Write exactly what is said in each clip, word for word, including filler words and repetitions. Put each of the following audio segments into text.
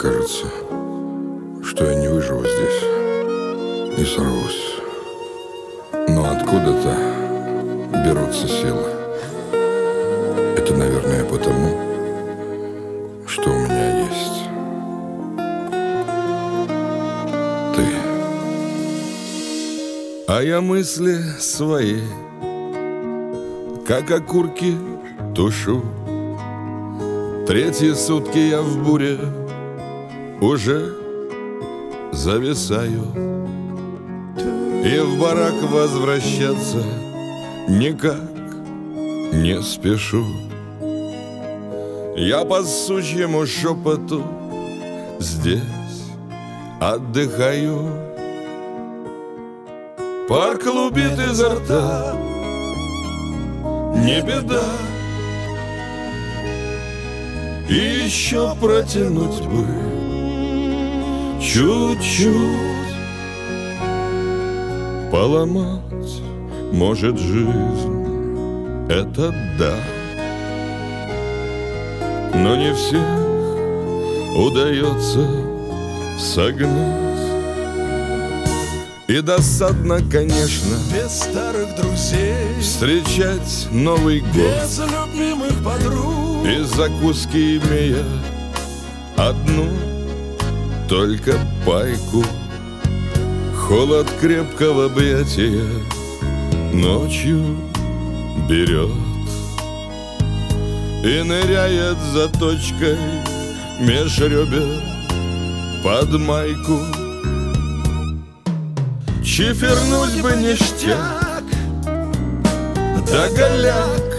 кажется, что я не выживу здесь и сорвусь. Но откуда-то берутся силы. Это, наверное, потому, что у меня есть ты. А я мысли свои, как окурки, тушу. Третьи сутки я в буре уже зависаю, и в барак возвращаться никак не спешу. Я по сучьему шепоту здесь отдыхаю. Пар клубит изо рта, не беда, и еще протянуть бы чуть-чуть. Поломать может жизнь, это да, но не всех удается согнать. И досадно, конечно, без старых друзей встречать Новый год без любимых подруг, и закуски имея одну только пайку. Холод крепкого объятия ночью берет и ныряет за точкой меж ребер под майку. Чифернуть бы ништяк, да голяк,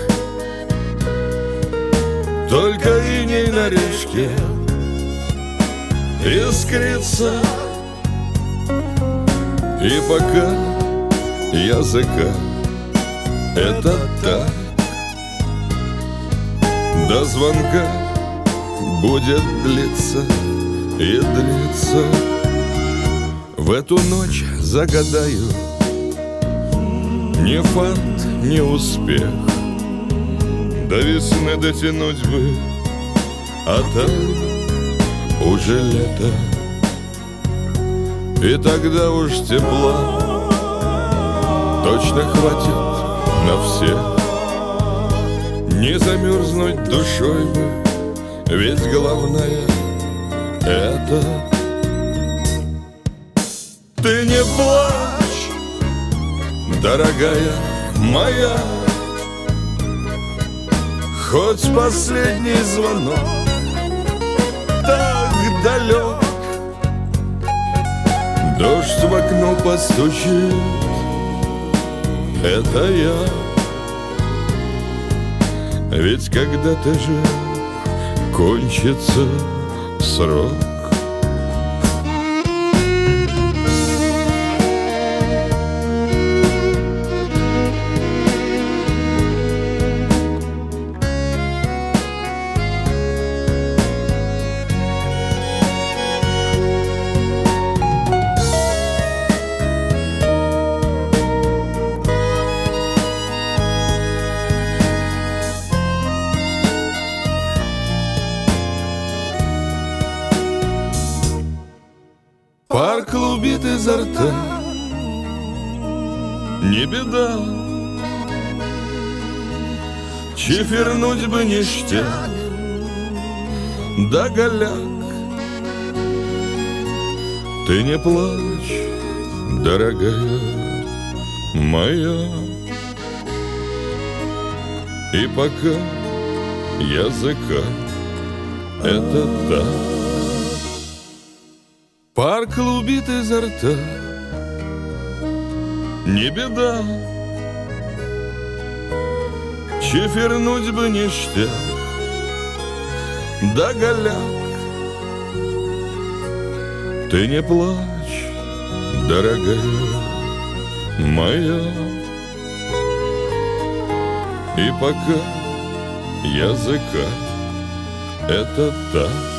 только иней на речке искрится. И пока языка это так, до звонка будет длиться и длиться. В эту ночь загадаю ни фарт, ни успех, до весны дотянуть бы, а там уже лето. И тогда уж тепла точно хватит на всех. Не замерзнуть душой бы, ведь главное это. Ты не плачь, дорогая моя, хоть последний звонок так далек. Дождь в окно постучит, это я. Ведь когда-то же кончится срок. Пар клубит изо рта, не беда, чифернуть бы ништяк, да голяк. Ты не плачь, дорогая моя, и пока языка это так. Пар клубит изо рта, не беда, чифернуть бы ништяк, да голяк. Ты не плачь, дорогая моя, и пока языка это так.